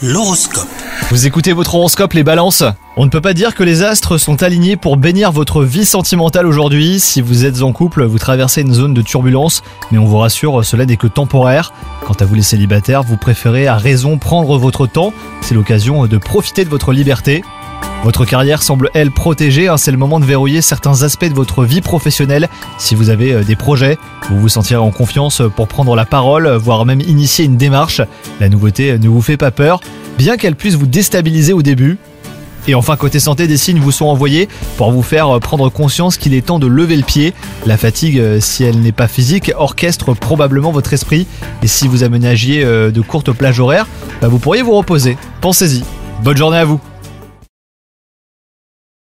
L'horoscope. Vous écoutez votre horoscope les balances ? On ne peut pas dire que les astres sont alignés pour bénir votre vie sentimentale aujourd'hui. Si vous êtes en couple, vous traversez une zone de turbulence, mais on vous rassure, cela n'est que temporaire. Quant à vous les célibataires, vous préférez à raison prendre votre temps. C'est l'occasion de profiter de votre liberté. Votre carrière semble, elle, protégée. C'est le moment de verrouiller certains aspects de votre vie professionnelle. Si vous avez des projets, vous vous sentirez en confiance pour prendre la parole, voire même initier une démarche. La nouveauté ne vous fait pas peur, bien qu'elle puisse vous déstabiliser au début. Et enfin, côté santé, des signes vous sont envoyés pour vous faire prendre conscience qu'il est temps de lever le pied. La fatigue, si elle n'est pas physique, orchestre probablement votre esprit. Et si vous aménagiez de courtes plages horaires, vous pourriez vous reposer. Pensez-y. Bonne journée à vous.